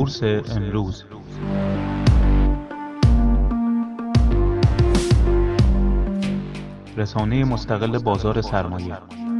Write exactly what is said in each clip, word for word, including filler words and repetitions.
بورس امروز. رسانه مستقل بازار سرمایه.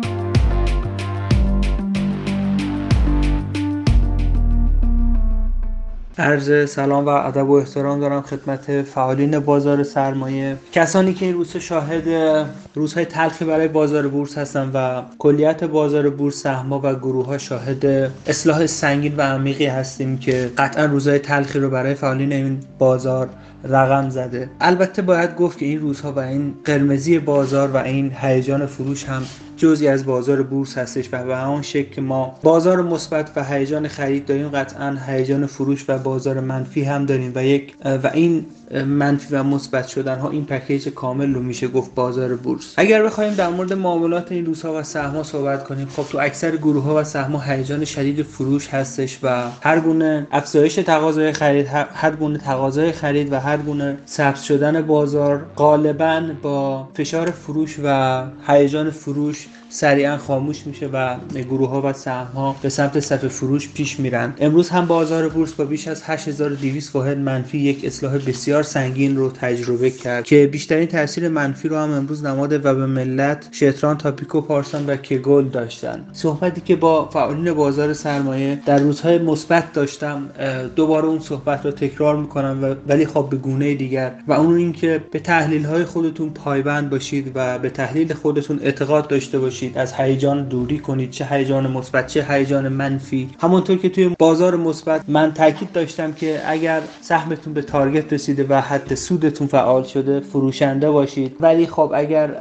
عرض سلام و ادب و احترام دارم خدمت فعالین بازار سرمایه، کسانی که این روزها شاهد روزهای تلخی برای بازار بورس هستند و کلیت بازار بورس، سهم‌ها و گروه‌ها شاهد اصلاح سنگین و عمیقی هستیم که قطعا روزهای تلخی رو برای فعالین این بازار رقم زده. البته باید گفت که این روزها و این قرمزی بازار و این هیجان فروش هم جزئی از بازار بورس هستش و به همون شکل که ما بازار مثبت و هیجان خرید داریم، قطعا هیجان فروش و بازار منفی هم داریم و یک و این منفی و مثبت شدن ها این پکیج کامل رو میشه گفت بازار بورس. اگر بخوایم در مورد معاملات این روزها و سهم‌ها صحبت کنیم، خب تو اکثر گروه‌ها و سهم‌ها هیجان شدید فروش هستش و هر گونه افزایش تقاضای خرید، هر گونه تقاضای خرید و هر گونه سبز شدن بازار غالباً با فشار فروش و هیجان فروش سریعا خاموش میشه و گروه‌ها و سهم‌ها به سمت صف فروش پیش میرن. امروز هم بازار بورس با بیش از هشت هزار و دویست واحد منفی یک اصلاح بسیار سنگین رو تجربه کرد که بیشترین تاثیر منفی رو هم امروز نماده و به ملت شتران، تاپیکو، پارسان و کگل داشتن. صحبتی که با فعالین بازار سرمایه در روزهای مثبت داشتم، دوباره اون صحبت رو تکرار میکنم ولی خب به گونه دیگر، و اون اینکه به تحلیل‌های خودتون پایبند باشید و به تحلیل خودتون اعتقاد داشته باشید. از هیجان دوری کنید، چه هیجان مثبت چه هیجان منفی. همونطور که توی بازار مثبت من تاکید داشتم که اگر سهمتون به تارگت رسیده و حد سودتون فعال شده، فروشنده باشید، ولی خب اگر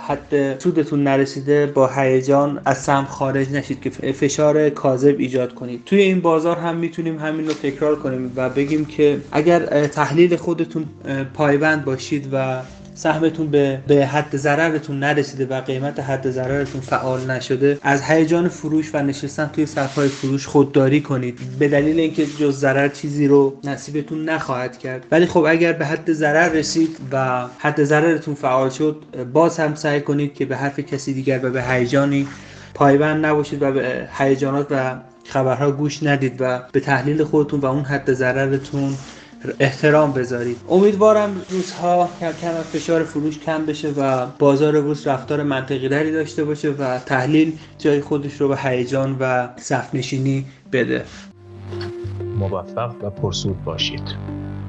حد سودتون نرسیده با هیجان از سهم خارج نشید که فشار کاذب ایجاد کنید. توی این بازار هم میتونیم همین رو تکرار کنیم و بگیم که اگر تحلیل خودتون پایبند باشید و سهمتون به به حد ضررتون نرسیده و قیمت حد ضررتون فعال نشده، از هیجان فروش و نشستن توی صف‌های فروش خودداری کنید، به دلیل اینکه جز ضرر چیزی رو نصیبتون نخواهد کرد. ولی خب اگر به حد ضرر رسید و حد ضررتون فعال شد، باز هم سعی کنید که به حرف کسی دیگر و به هیجانی پایبند نباشید و به هیجانات و خبرها گوش ندید و به تحلیل خودتون و اون حد ضررتون احترام بذارید. امیدوارم روزها کم کم فشار فروش کم بشه و بازار بورس رفتار منطقی تری داشته باشه و تحلیل جای خودش رو به هیجان و صف نشینی بده. موفق و پرسود باشید.